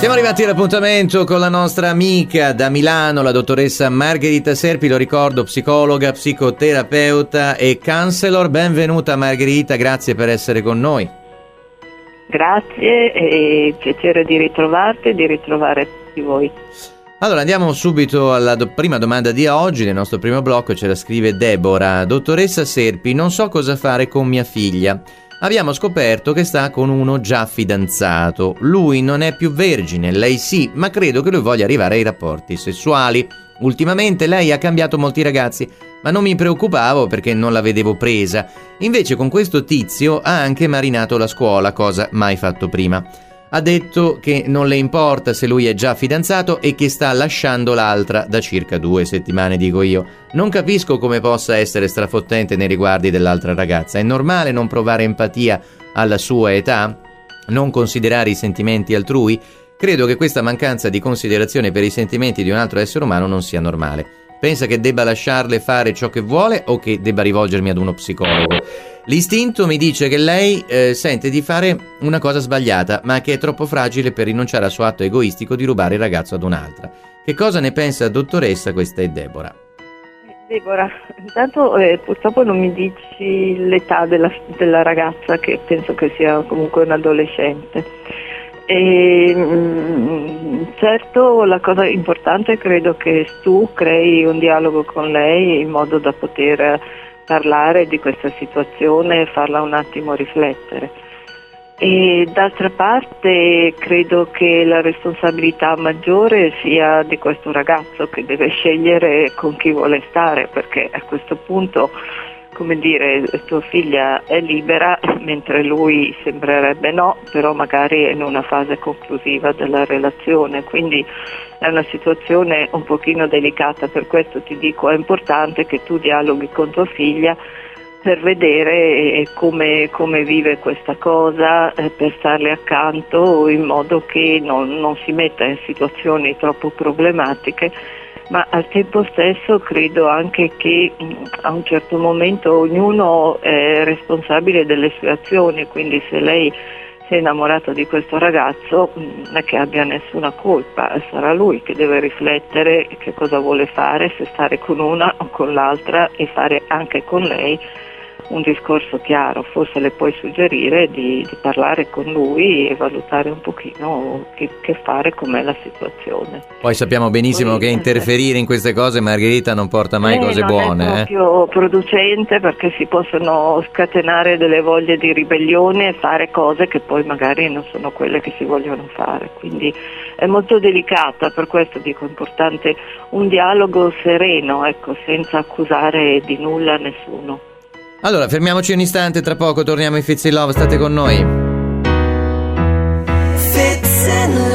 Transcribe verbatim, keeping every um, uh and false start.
Siamo arrivati all'appuntamento con la nostra amica da Milano, la dottoressa Margherita Serpi, lo ricordo, psicologa, psicoterapeuta e counselor. Benvenuta Margherita, grazie per essere con noi. Grazie, è piacere di ritrovarti e di ritrovare tutti voi. Allora andiamo subito alla do- prima domanda di oggi. Nel nostro primo blocco ce la scrive Deborah. Dottoressa Serpi, non so cosa fare con mia figlia. Abbiamo scoperto che sta con uno già fidanzato. Lui non è più vergine, lei sì, ma credo che lui voglia arrivare ai rapporti sessuali. Ultimamente lei ha cambiato molti ragazzi, ma non mi preoccupavo perché non la vedevo presa. Invece con questo tizio ha anche marinato la scuola, cosa mai fatto prima. Ha detto che non le importa se lui è già fidanzato e che sta lasciando l'altra da circa due settimane, dico io. Non capisco come possa essere strafottente nei riguardi dell'altra ragazza. È normale non provare empatia alla sua età? Non considerare i sentimenti altrui? Credo che questa mancanza di considerazione per i sentimenti di un altro essere umano non sia normale. Pensa che debba lasciarle fare ciò che vuole o che debba rivolgermi ad uno psicologo? L'istinto mi dice che lei eh, sente di fare una cosa sbagliata, ma che è troppo fragile per rinunciare al suo atto egoistico di rubare il ragazzo ad un'altra. Che cosa ne pensa, dottoressa? Questa è Deborah. Deborah, intanto eh, purtroppo non mi dici l'età della, della ragazza, che penso che sia comunque un adolescente. E, mh, certo, la cosa importante credo che tu crei un dialogo con lei in modo da poter parlare di questa situazione e farla un attimo riflettere. E d'altra parte credo che la responsabilità maggiore sia di questo ragazzo, che deve scegliere con chi vuole stare, perché a questo punto, come dire, tua figlia è libera, mentre lui sembrerebbe no, però magari è in una fase conclusiva della relazione, quindi è una situazione un pochino delicata. Per questo ti dico, è importante che tu dialoghi con tua figlia per vedere come, come vive questa cosa, eh, per starle accanto in modo che non, non si metta in situazioni troppo problematiche, ma al tempo stesso credo anche che mh, a un certo momento ognuno è responsabile delle sue azioni, quindi se lei si è innamorata di questo ragazzo non è che abbia nessuna colpa, sarà lui che deve riflettere che cosa vuole fare, se stare con una o con l'altra, e fare anche con lei un discorso chiaro. Forse le puoi suggerire di, di parlare con lui e valutare un pochino che, che fare, com'è la situazione. Poi sappiamo benissimo Poi, che interferire in queste cose, Margherita, non porta mai eh, cose non buone. Non è proprio eh. producente, perché si possono scatenare delle voglie di ribellione e fare cose che poi magari non sono quelle che si vogliono fare, quindi è molto delicata. Per questo dico, è importante un dialogo sereno, ecco, senza accusare di nulla nessuno. Allora, fermiamoci un istante, tra poco torniamo in Fitz in Love, state con noi. Fitz in